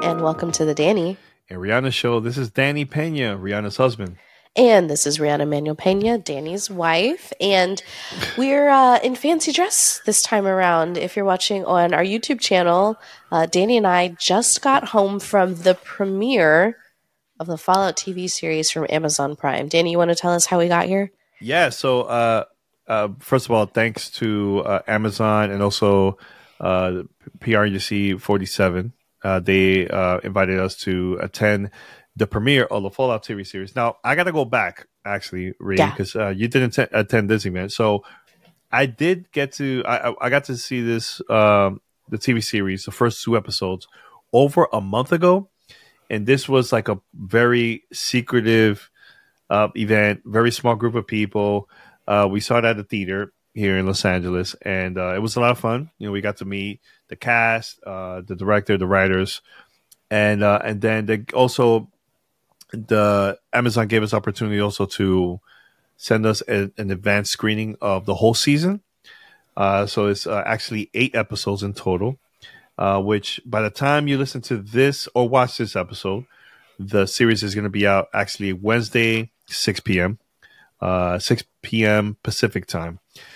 and welcome to the Danny. And Rihanna Show. This is Danny Pena, Rihanna's husband. And this is Rihanna Manuel Pena, Danny's wife. And we're in fancy dress this time around. If you're watching on our YouTube channel, Danny and I just got home from the premiere of the Fallout TV series from Amazon Prime. Danny, you want to tell us how we got here? Yeah, so first of all, thanks to Amazon and also PRUC 47. They invited us to attend the premiere of the Fallout TV series. Now, I got to go back, actually, Ree, because you didn't attend this event. So I did get to, I got to see this, the TV series, the first 2 episodes, over a month ago. And this was like a very secretive event, very small group of people. We saw it at the theater here in Los Angeles, and it was a lot of fun. You know, we got to meet the cast, the director, the writers, and then they also, the Amazon gave us opportunity also to send us an advanced screening of the whole season. So it's actually 8 episodes in total, which by the time you listen to this or watch this episode, the series is going to be out actually Wednesday, 6 p.m. 6 p.m. Pacific time.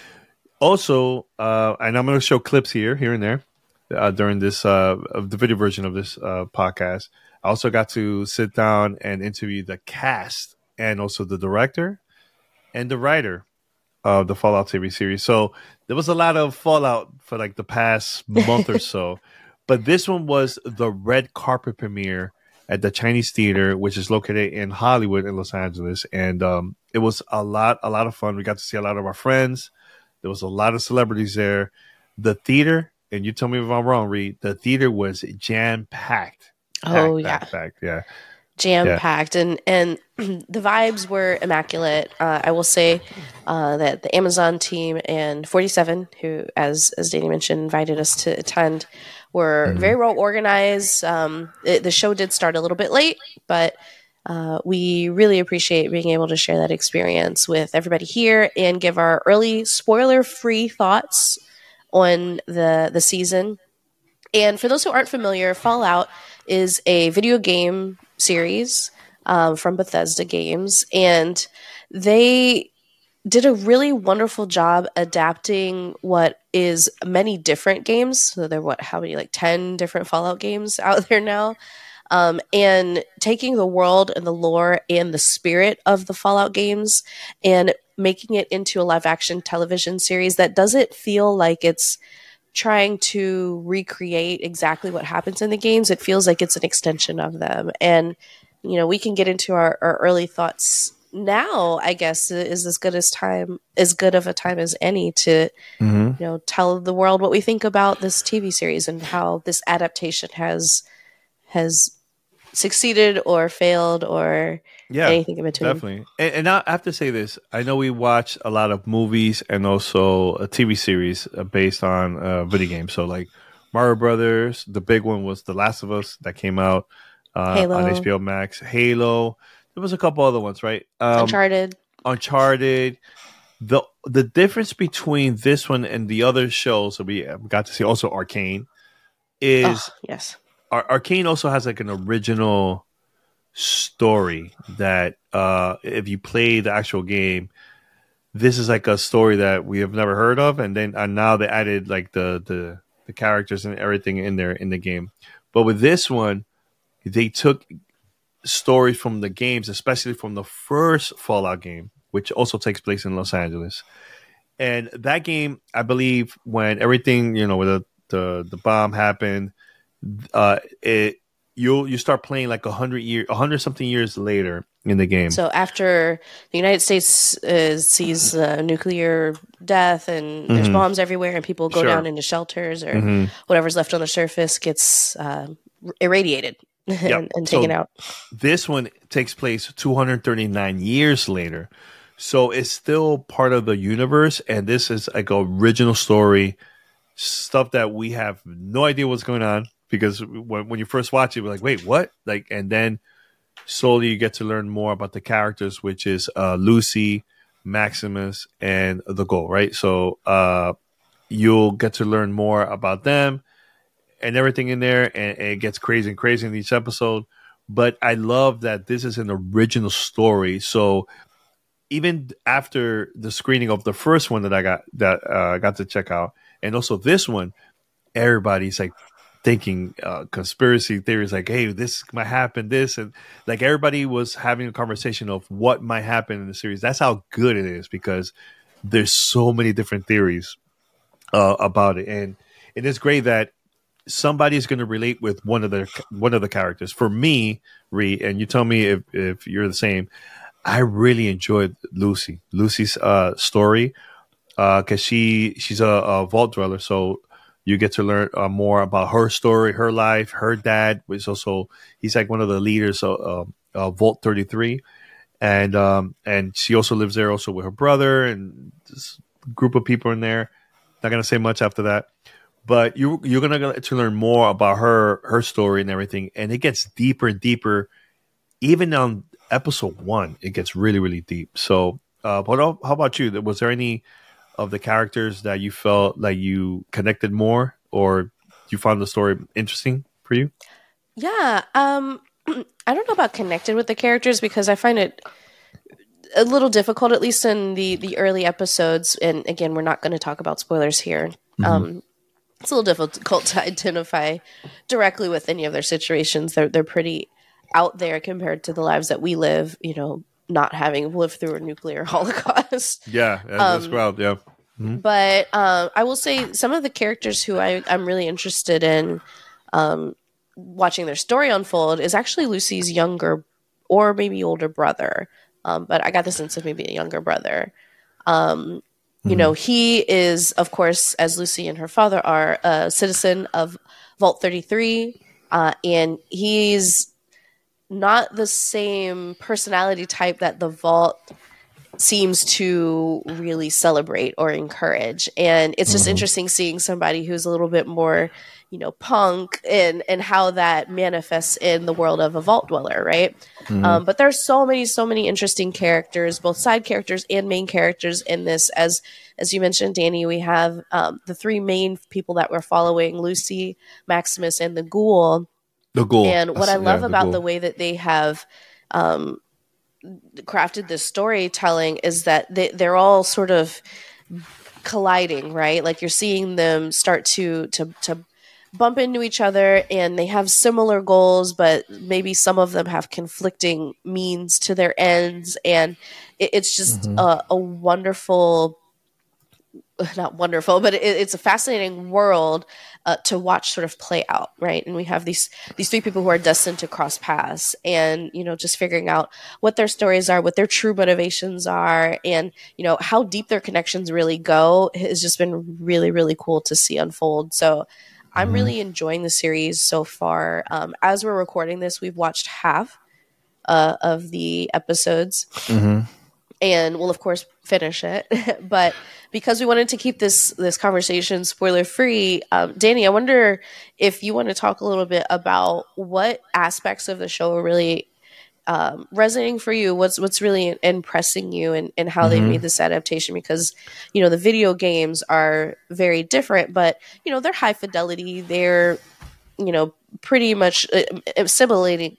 Also, and I'm going to show clips here and there during this of the video version of this podcast. I also got to sit down and interview the cast and also the director and the writer of the Fallout TV series. So there was a lot of Fallout for like the past month or so. But this one was the red carpet premiere at the Chinese Theater, which is located in Hollywood in Los Angeles. And it was a lot of fun. We got to see a lot of our friends. There was a lot of celebrities there. The theater, and you tell me if I'm wrong, Reed, the theater was jam-packed. Packed, yeah. Jam-packed. And the vibes were immaculate. I will say that the Amazon team and 47, who, as Danny mentioned, invited us to attend, were very well organized. The show did start a little bit late, but we really appreciate being able to share that experience with everybody here and give our early spoiler-free thoughts on the season. And for those who aren't familiar, Fallout is a video game series from Bethesda Games, and they did a really wonderful job adapting what is many different games. So there are how many, like 10 different Fallout games out there now, and taking the world and the lore and the spirit of the Fallout games and making it into a live action television series that doesn't feel like it's trying to recreate exactly what happens in the games. It feels like it's an extension of them. And, you know, we can get into our early thoughts now. I guess is as good of a time as any to, you know, tell the world what we think about this TV series and how this adaptation has succeeded or failed or anything in between. Definitely. And I have to say this. I know we watch a lot of movies and also a TV series based on video games. So like Mario Brothers, the big one was The Last of Us that came out on HBO Max. Halo. There was a couple other ones, right? Uncharted. The difference between this one and the other shows that we got to see, also Arcane, is Arcane also has like an original story that if you play the actual game, this is like a story that we have never heard of, and now they added like the characters and everything in there in the game. But with this one, they took stories from the games, especially from the first Fallout game, which also takes place in Los Angeles. And that game, I believe, when everything, you know, with the bomb happened, you start playing like 100 something years later in the game. So after the United States sees nuclear death and there's bombs everywhere and people go down into shelters or whatever's left on the surface gets irradiated and taken out. This one takes place 239 years later. So it's still part of the universe, and this is like an original story, stuff that we have no idea what's going on, because when you first watch it, we're like, wait, what? Like, and then slowly you get to learn more about the characters, which is Lucy, Maximus, and the Goal, right? So you'll get to learn more about them. and everything in there, and it gets crazy and crazy in each episode. But I love that this is an original story. So even after the screening of the first one that I got to check out, and also this one, everybody's like thinking conspiracy theories, like, hey, this might happen, this, and like everybody was having a conversation of what might happen in the series. That's how good it is, because there's so many different theories about it, and it's great that somebody's going to relate with one of the characters. For me, Ree, and you tell me if you're the same, I really enjoyed Lucy's story, because she's a vault dweller, so you get to learn more about her story, her life. Her dad was also, he's like one of the leaders of Vault 33, and she also lives there also with her brother and this group of people in there. Not gonna say much after that, but you're gonna get to learn more about her story and everything, and it gets deeper and deeper. Even on episode 1, it gets really, really deep. So, but how about you? Was there any of the characters that you felt like you connected more, or you found the story interesting for you? Yeah. I don't know about connected with the characters, because I find it a little difficult, at least in the early episodes. And again, we're not going to talk about spoilers here. It's a little difficult to identify directly with any of their situations. They're pretty out there compared to the lives that we live, not having lived through a nuclear holocaust. Yeah, that's wild. Yeah. But I will say some of the characters who I'm really interested in watching their story unfold is actually Lucy's younger or maybe older brother. But I got the sense of maybe a younger brother. He is, of course, as Lucy and her father are, a citizen of Vault 33. And he's not the same personality type that the Vault seems to really celebrate or encourage. And it's just interesting seeing somebody who's a little bit more, punk, and how that manifests in the world of a Vault dweller, right? But there's so many interesting characters, both side characters and main characters in this. As you mentioned, Danny, we have the 3 main people that we're following: Lucy, Maximus, and the Ghoul. The Ghoul. And what I love about the way that they have crafted this storytelling is that they're all sort of colliding, right? Like you're seeing them start to bump into each other, and they have similar goals, but maybe some of them have conflicting means to their ends. And it's just a wonderful, not wonderful, but it's a fascinating world to watch sort of play out, right? And we have these 3 people who are destined to cross paths, and just figuring out what their stories are, what their true motivations are, and how deep their connections really go has just been really, really cool to see unfold. So I'm really enjoying the series so far. As we're recording this, we've watched half of the episodes. And we'll, of course, finish it. But because we wanted to keep this conversation spoiler-free, Danny, I wonder if you want to talk a little bit about what aspects of the show are really resonating for you, what's really impressing you, and how they made this adaptation. Because, the video games are very different, but, they're high fidelity. They're, pretty much simulating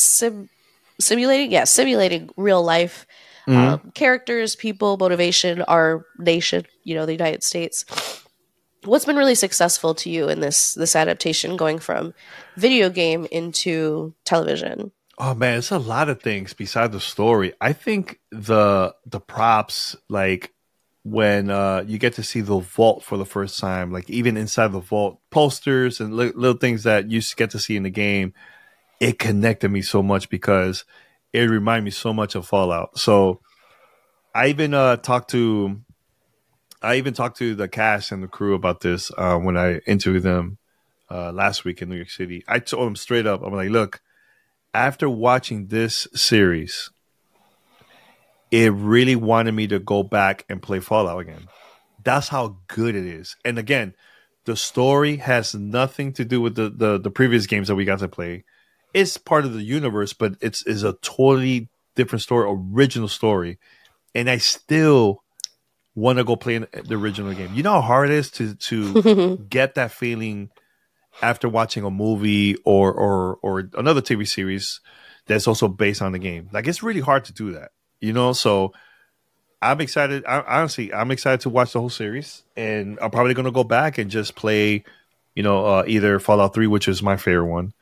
real life characters, people, motivation, our nation, the United States. What's been really successful to you in this adaptation, going from video game into television? Oh man, it's a lot of things besides the story. I think the props, like when you get to see the vault for the first time, like even inside the vault, posters and little things that you get to see in the game, it connected me so much because it reminded me so much of Fallout. So I even talked to the cast and the crew about this when I interviewed them last week in New York City. I told them straight up, I'm like, look, after watching this series, it really wanted me to go back and play Fallout again. That's how good it is. And again, the story has nothing to do with the previous games that we got to play. It's part of the universe, but it's a totally different story, original story. And I still want to go play the original game. You know how hard it is to get that feeling after watching a movie or another TV series that's also based on the game. Like it's really hard to do that, you know. So I'm excited. Honestly, I'm excited to watch the whole series, and I'm probably going to go back and just play, either Fallout 3, which is my favorite one,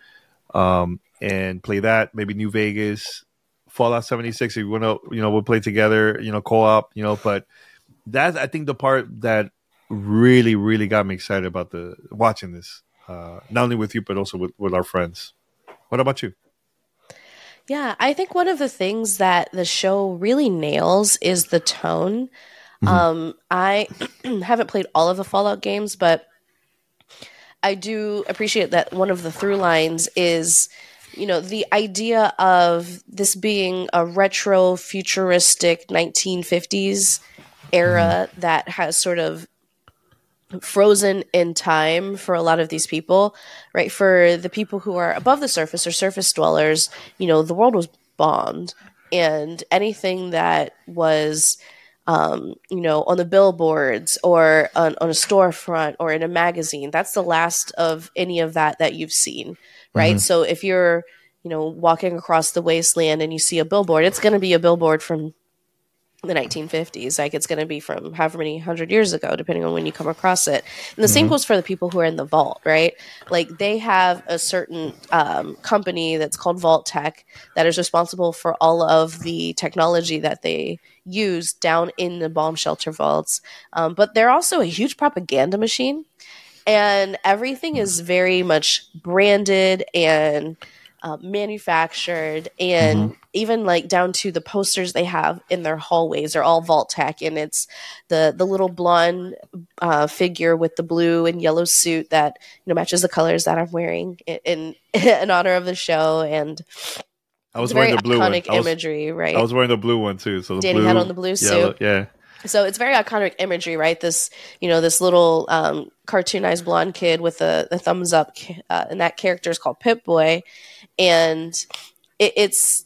and play that. Maybe New Vegas, Fallout 76. If you want to, we'll play together, co-op, But that's, I think, the part that really, really got me excited about watching this. Not only with you, but also with our friends. What about you? Yeah, I think one of the things that the show really nails is the tone. I haven't played all of the Fallout games, but I do appreciate that one of the through lines is, the idea of this being a retro futuristic 1950s era that has sort of frozen in time for a lot of these people, right? For the people who are above the surface or surface dwellers, the world was bombed, and anything that was, on the billboards or on a storefront or in a magazine, that's the last of any of that you've seen, right? So if you're, walking across the wasteland and you see a billboard, it's going to be a billboard from the 1950s. Like it's going to be from however many hundred years ago, depending on when you come across it. And the same goes for the people who are in the vault, right? Like they have a certain company that's called Vault Tech that is responsible for all of the technology that they use down in the bomb shelter vaults. But they're also a huge propaganda machine, and everything is very much branded and manufactured, and even like down to the posters they have in their hallways are all Vault Tech, and it's the little blonde figure with the blue and yellow suit that matches the colors that I'm wearing in honor of the show. And I was wearing the blue one. Iconic imagery, right? I was wearing the blue one too. So Danny had on the blue suit. Yeah. So it's very iconic imagery, right? This, this little cartoonized blonde kid with a thumbs up, and that character is called Pip-Boy, and it's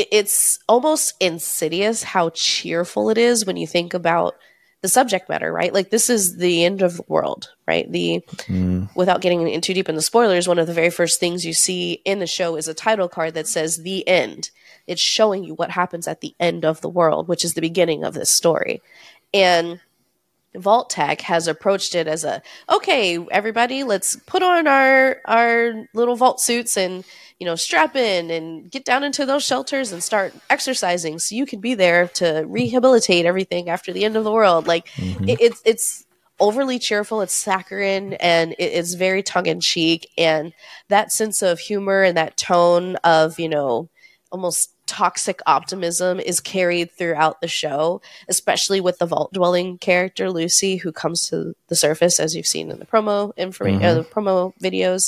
almost insidious how cheerful it is when you think about the subject matter, right? Like this is the end of the world, right? Without getting in too deep in the spoilers, one of the very first things you see in the show is a title card that says "The End." It's showing you what happens at the end of the world, which is the beginning of this story. And Vault Tech has approached it as okay, everybody, let's put on our little vault suits and, strap in and get down into those shelters and start exercising so you can be there to rehabilitate everything after the end of the world. Like it's overly cheerful, it's saccharine, and it's very tongue-in-cheek, and that sense of humor and that tone of, almost toxic optimism is carried throughout the show, especially with the vault dwelling character Lucy, who comes to the surface, as you've seen in the promo the promo videos.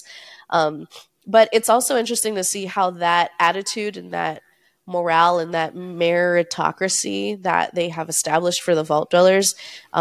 But it's also interesting to see how that attitude and that morale and that meritocracy that they have established for the vault dwellers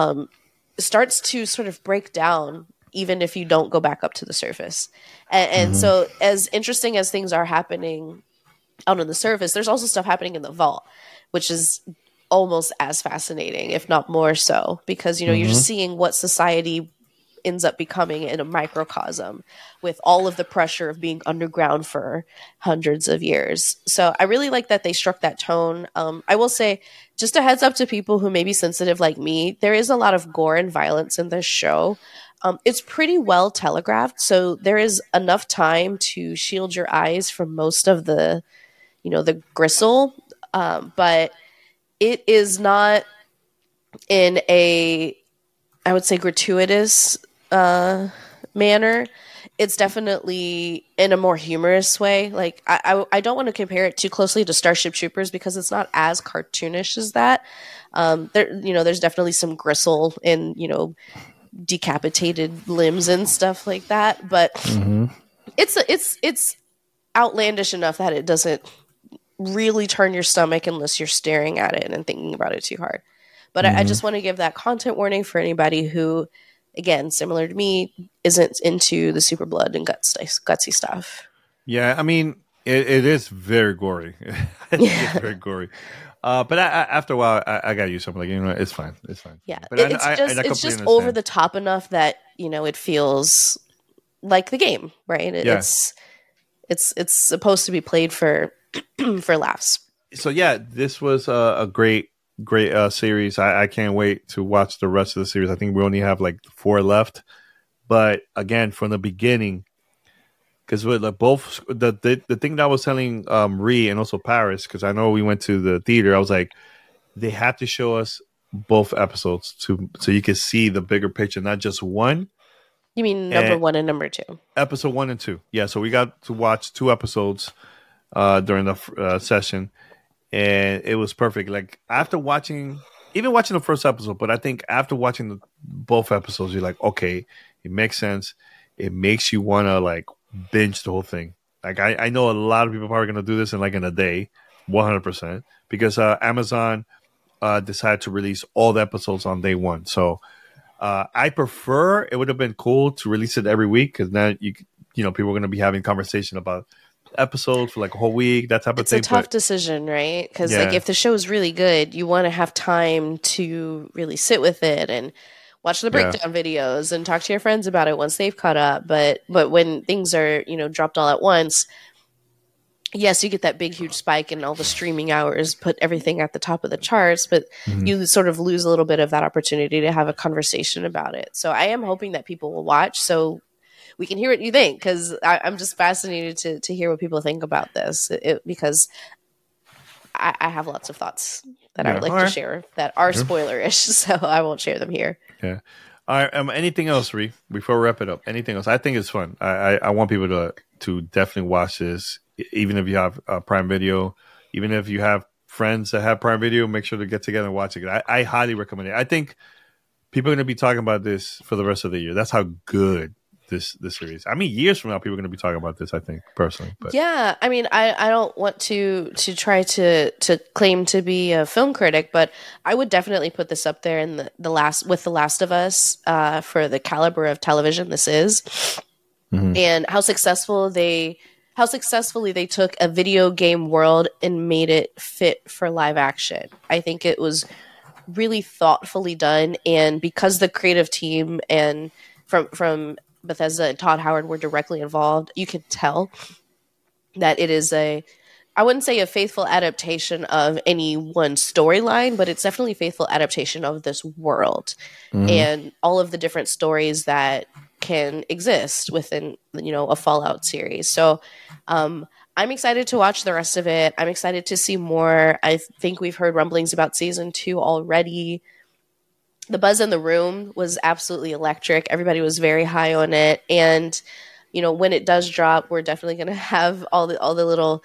starts to sort of break down even if you don't go back up to the surface. And so as interesting as things are happening out on the surface, there's also stuff happening in the vault, which is almost as fascinating, if not more so, because, you're just seeing what society ends up becoming in a microcosm with all of the pressure of being underground for hundreds of years. So I really like that they struck that tone. I will say, just a heads up to people who may be sensitive like me, there is a lot of gore and violence in this show. It's pretty well telegraphed, so there is enough time to shield your eyes from most of the the gristle, but it is not in a, I would say, gratuitous manner. It's definitely in a more humorous way. Like I don't want to compare it too closely to Starship Troopers because it's not as cartoonish as that. There's definitely some gristle and decapitated limbs and stuff like that, but it's outlandish enough that it doesn't really turn your stomach unless you're staring at it and thinking about it too hard. But I just want to give that content warning for anybody who, again, similar to me, isn't into the super blood and gutsy stuff. Yeah, I mean, it is very gory. It's very gory. But after a while, I got used to it. I'm like, it's fine. It's fine. Yeah, but it's just over the top enough that, it feels like the game, right? Yeah. It's supposed to be played for for laughs. So yeah, this was a great series. I can't wait to watch the rest of the series. I think we only have like 4 left, but again, from the beginning, because with like both the thing that I was telling Ree and also Paris, because I know we went to the theater, I was like, they have to show us both episodes so you can see the bigger picture, not just one. You mean number 1 and number 2? Episode 1 and 2. Yeah, so we got to watch 2 episodes during the session, and it was perfect. Like after watching the first episode, but I think after watching both episodes, you're like, okay, it makes sense. It makes you want to like binge the whole thing. Like I know a lot of people are probably going to do this in a day, 100%, because Amazon decided to release all the episodes on day one. So I prefer, it would have been cool to release it every week, because now people are going to be having conversation about episodes for like a whole week, that type of thing. It's a tough decision, right? Because like if the show is really good, you want to have time to really sit with it and watch the breakdown videos and talk to your friends about it once they've caught up. But when things are dropped all at once, yes, you get that big huge spike and all the streaming hours put everything at the top of the charts, but you sort of lose a little bit of that opportunity to have a conversation about it. So I am hoping that people will watch so we can hear what you think, because I'm just fascinated to hear what people think about this, because I have lots of thoughts that I would like to share that are spoilerish, so I won't share them here. Yeah. All right. Anything else, Ree, before we wrap it up? Anything else? I think it's fun. I want people to definitely watch this, even if you have Prime Video, even if you have friends that have Prime Video, make sure to get together and watch it. I highly recommend it. I think people are going to be talking about this for the rest of the year. That's how good this series. I mean, years from now, people are going to be talking about this, I think, personally. But yeah, I mean, I don't want to try to claim to be a film critic, but I would definitely put this up there in the Last of Us for the caliber of television this is, and how successfully they took a video game world and made it fit for live action. I think it was really thoughtfully done, and because the creative team and from Bethesda and Todd Howard were directly involved, you could tell that it is I wouldn't say a faithful adaptation of any one storyline, but it's definitely a faithful adaptation of this world and all of the different stories that can exist within, a Fallout series. So I'm excited to watch the rest of it. I'm excited to see more. I think we've heard rumblings about season 2 already. The buzz in the room was absolutely electric. Everybody was very high on it. And, when it does drop, we're definitely going to have all the little,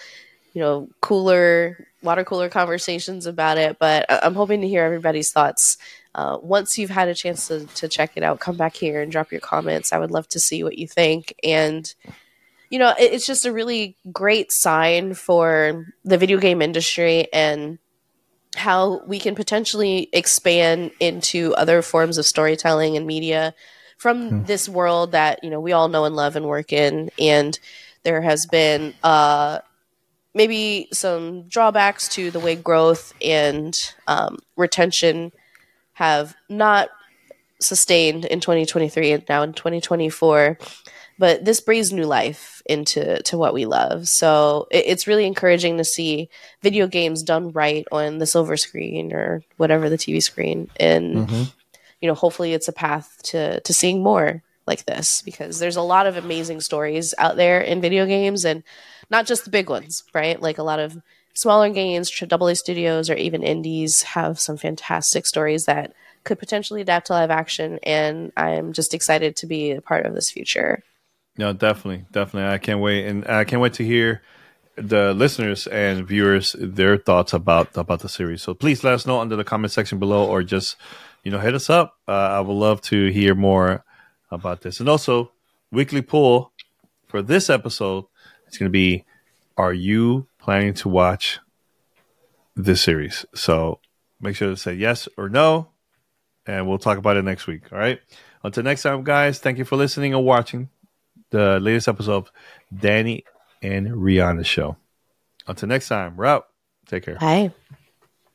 water cooler conversations about it. But I'm hoping to hear everybody's thoughts. Once you've had a chance to check it out, come back here and drop your comments. I would love to see what you think. And, it's just a really great sign for the video game industry and how we can potentially expand into other forms of storytelling and media from this world that, we all know and love and work in. And there has been maybe some drawbacks to the way growth and retention have not sustained in 2023 and now in 2024. But this breathes new life into what we love. So it's really encouraging to see video games done right on the silver screen or whatever the TV screen. And, hopefully it's a path to seeing more like this, because there's a lot of amazing stories out there in video games, and not just the big ones, right? Like a lot of smaller games, AA studios, or even indies have some fantastic stories that could potentially adapt to live action. And I'm just excited to be a part of this future. No, definitely. I can't wait, and I can't wait to hear the listeners and viewers their thoughts about the series. So please let us know under the comment section below, or just hit us up. I would love to hear more about this. And also, weekly poll for this episode is going to be: are you planning to watch this series? So make sure to say yes or no, and we'll talk about it next week. All right. Until next time, guys. Thank you for listening or watching the latest episode of Danny and Rihanna Show. Until next time, we're out. Take care. Bye.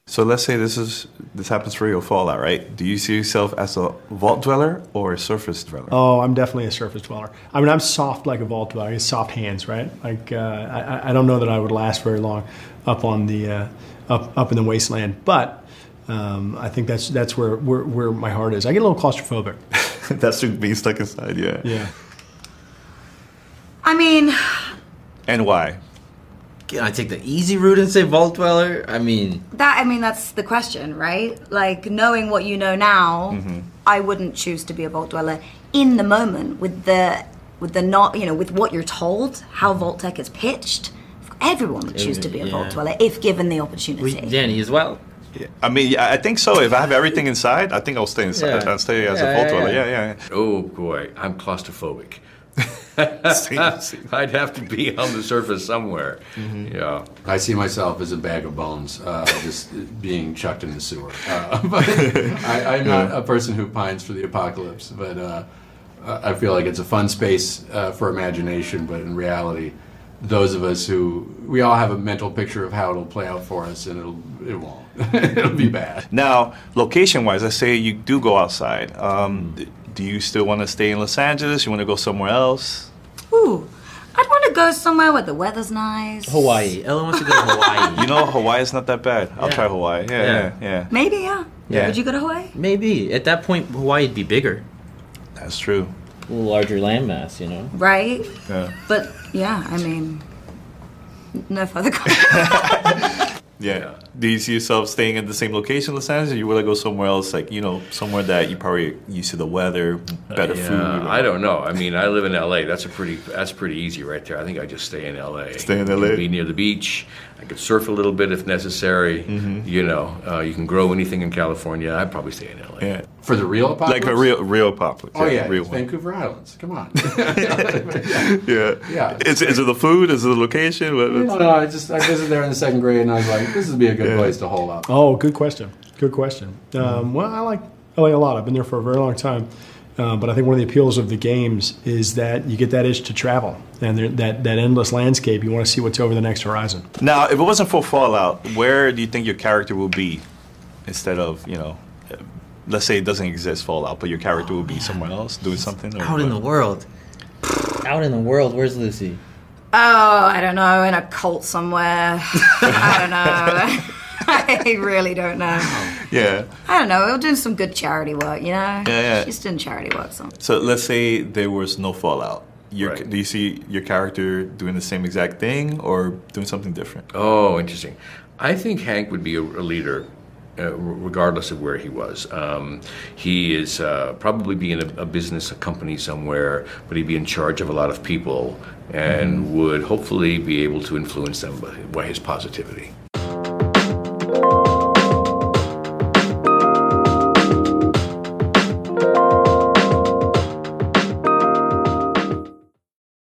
So let's say this happens for you, Fallout, right? Do you see yourself as a vault dweller or a surface dweller? Oh, I'm definitely a surface dweller. I mean, I'm soft like a vault dweller. I have soft hands, right? Like I don't know that I would last very long up on the up in the wasteland, but I think that's where my heart is. I get a little claustrophobic. That's being stuck inside, yeah. Yeah. I mean, And why? Can I take the easy route and say vault dweller? I mean, that's the question, right? Like, knowing what you know now, I wouldn't choose to be a vault dweller in the moment with the not, with what you're told, how Vault-Tec is pitched. Everyone would choose to be a vault dweller if given the opportunity. Danny as well. Yeah. I mean, yeah, I think so. If I have everything inside, I think I'll stay inside. Yeah. I'll stay as a vault dweller. Yeah. Oh boy, I'm claustrophobic. I'd have to be on the surface somewhere. Yeah. I see myself as a bag of bones, just being chucked in the sewer. But I'm not a person who pines for the apocalypse, but I feel like it's a fun space for imagination, but in reality, those of us we all have a mental picture of how it'll play out for us, and it won't. It'll be bad. Now, location-wise, let's say you do go outside. Do you still want to stay in Los Angeles? You want to go somewhere else? Ooh, I'd want to go somewhere where the weather's nice. Hawaii. Ellen wants to go to Hawaii. You know, Hawaii is not that bad. I'll try Hawaii. Yeah. Maybe, yeah. Yeah. Would you go to Hawaii? Maybe. At that point, Hawaii'd be bigger. That's true. A little larger landmass, Right? Yeah. But, yeah, I mean, no further comment. Yeah. Do you see yourself staying at the same location in Los Angeles, or you want to go somewhere else, like, somewhere that you probably used to the weather, better food? I don't know. I mean, I live in L.A. That's pretty easy right there. I think I just stay in L.A. Stay in L.A. Be near the beach. I could surf a little bit if necessary. You can grow anything in California. I'd probably stay in L.A. Yeah. For the real apocalypse? Like a real apocalypse. Oh, yeah. Real It's one. Vancouver Islands. Come on. Yeah. Yeah. Is it the food? Is it the location? No, I visited there in the second grade, and I was like, this would be a good place to hold up. Oh, good question. Good question. Well, I like LA a lot. I've been there for a very long time. But I think one of the appeals of the games is that you get that itch to travel and that endless landscape. You want to see what's over the next horizon. Now, if it wasn't for Fallout, where do you think your character will be instead of, let's say it doesn't exist, Fallout, but your character will be somewhere else doing something? Out in the world. Out in the world. Where's Lucy? Oh, I don't know, in a cult somewhere. I don't know. I really don't know. Yeah. I don't know. We're doing some good charity work, Yeah. She's doing charity work. So let's say there was no Fallout. Right. Do you see your character doing the same exact thing or doing something different? Oh, interesting. I think Hank would be a leader, regardless of where he was. He is probably be in a business, a company somewhere, but he'd be in charge of a lot of people and would hopefully be able to influence them by his positivity.